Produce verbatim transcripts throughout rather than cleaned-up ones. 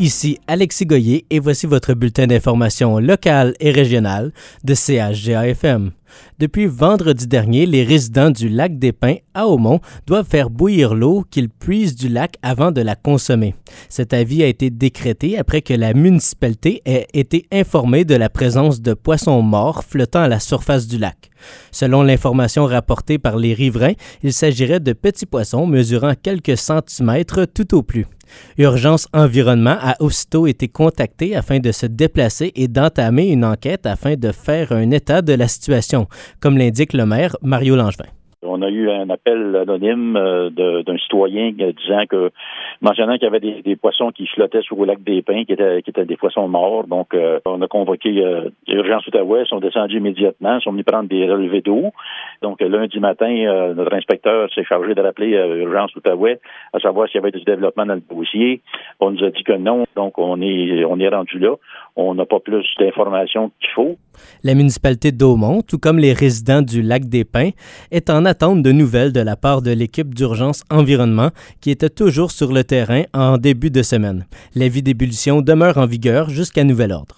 Ici Alexis Goyer et voici votre bulletin d'information locale et régionale de C H G A F M. Depuis vendredi dernier, les résidents du lac des Pins à Aumont doivent faire bouillir l'eau qu'ils puisent du lac avant de la consommer. Cet avis a été décrété après que la municipalité ait été informée de la présence de poissons morts flottant à la surface du lac. Selon l'information rapportée par les riverains, il s'agirait de petits poissons mesurant quelques centimètres tout au plus. Urgence Environnement a aussitôt été contacté afin de se déplacer et d'entamer une enquête afin de faire un état de la situation, comme l'indique le maire Mario Langevin. On a eu un appel anonyme euh, de, d'un citoyen euh, disant que, mentionnant qu'il y avait des, des poissons qui flottaient sur le lac des Pins, qui étaient, qui étaient des poissons morts. Donc, euh, on a convoqué euh, Urgence Outaouais, ils sont descendus immédiatement, ils sont venus prendre des relevés d'eau. Donc, lundi matin, euh, notre inspecteur s'est chargé de rappeler euh, Urgence Outaouais, à savoir s'il y avait du développement dans le dossier. On nous a dit que non, donc on est, on est rendu là. On n'a pas plus d'informations qu'il faut. La municipalité d'Aumont, tout comme les résidents du lac des Pins, est en attente de nouvelles de la part de l'équipe d'urgence environnement qui était toujours sur le terrain en début de semaine. L'avis d'ébullition demeure en vigueur jusqu'à nouvel ordre.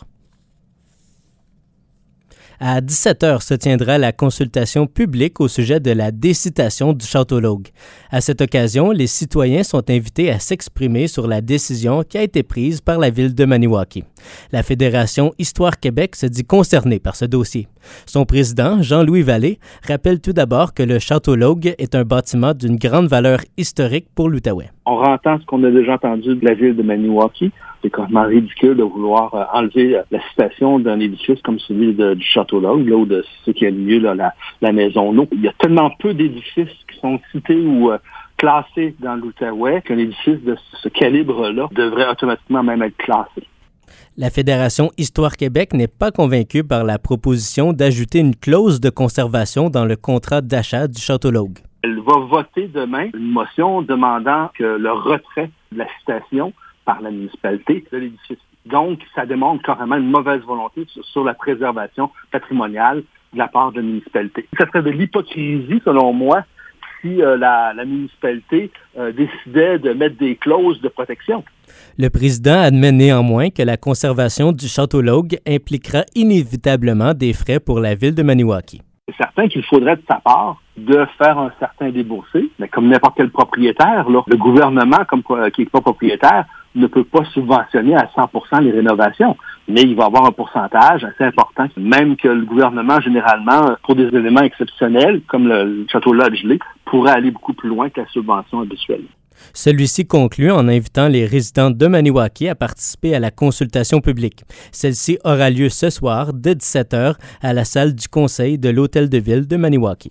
À dix-sept heures se tiendra la consultation publique au sujet de la décitation du Château-Laugue. À cette occasion, les citoyens sont invités à s'exprimer sur la décision qui a été prise par la ville de Maniwaki. La Fédération Histoire Québec se dit concernée par ce dossier. Son président, Jean-Louis Vallée, rappelle tout d'abord que le Château-Laugue est un bâtiment d'une grande valeur historique pour l'Outaouais. On entend ce qu'on a déjà entendu de la ville de Maniwaki. C'est complètement ridicule de vouloir euh, enlever euh, la citation d'un édifice comme celui de, du Château-Laugue, là, ou de ce qui a lieu, là, la, la Maison L'eau. Il y a tellement peu d'édifices qui sont cités ou euh, classés dans l'Outaouais qu'un édifice de ce calibre-là devrait automatiquement même être classé. La Fédération Histoire Québec n'est pas convaincue par la proposition d'ajouter une clause de conservation dans le contrat d'achat du Château-Laugue. Elle va voter demain une motion demandant que le retrait de la citation par la municipalité de l'édifice. Donc, ça démontre carrément une mauvaise volonté sur, sur la préservation patrimoniale de la part de la municipalité. Ça serait de l'hypocrisie, selon moi, si euh, la, la municipalité euh, décidait de mettre des clauses de protection. Le président admet néanmoins que la conservation du Château-Laugue impliquera inévitablement des frais pour la ville de Maniwaki. C'est certain qu'il faudrait de sa part de faire un certain déboursé, mais comme n'importe quel propriétaire, là, le gouvernement, comme qui n'est pas propriétaire, ne peut pas subventionner à cent pour cent les rénovations, mais il va avoir un pourcentage assez important, même que le gouvernement, généralement, pour des éléments exceptionnels, comme le Château-Laugue gelé, pourrait aller beaucoup plus loin que la subvention habituelle. Celui-ci conclut en invitant les résidents de Maniwaki à participer à la consultation publique. Celle-ci aura lieu ce soir dès dix-sept heures à la salle du conseil de l'Hôtel de Ville de Maniwaki.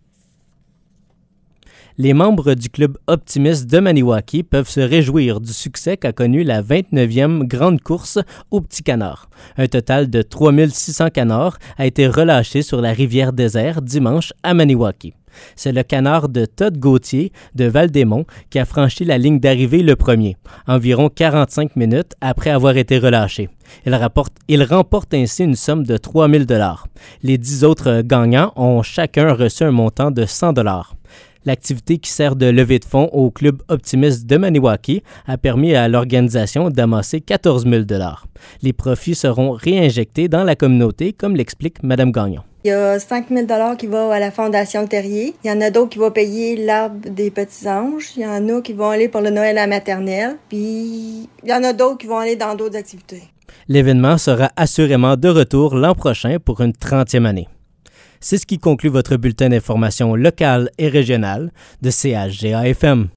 Les membres du club optimiste de Maniwaki peuvent se réjouir du succès qu'a connu la vingt-neuvième grande course au Petit Canard. Un total de trois mille six cents canards a été relâché sur la rivière Désert dimanche à Maniwaki. C'est le canard de Todd Gauthier de Val-des-Monts qui a franchi la ligne d'arrivée le premier, environ quarante-cinq minutes après avoir été relâché. Il, rapporte, il remporte ainsi une somme de trois mille dollars. Les dix autres gagnants ont chacun reçu un montant de cent dollars. L'activité qui sert de levée de fonds au club optimiste de Maniwaki a permis à l'organisation d'amasser quatorze mille dollars. Les profits seront réinjectés dans la communauté, comme l'explique Mme Gagnon. Il y a cinq mille dollars qui vont à la Fondation Terrier. Il y en a d'autres qui vont payer l'Arbre des Petits Anges. Il y en a qui vont aller pour le Noël à la maternelle. Puis il y en a d'autres qui vont aller dans d'autres activités. L'événement sera assurément de retour l'an prochain pour une trentième année. C'est ce qui conclut votre bulletin d'information locale et régionale de C H G A F M.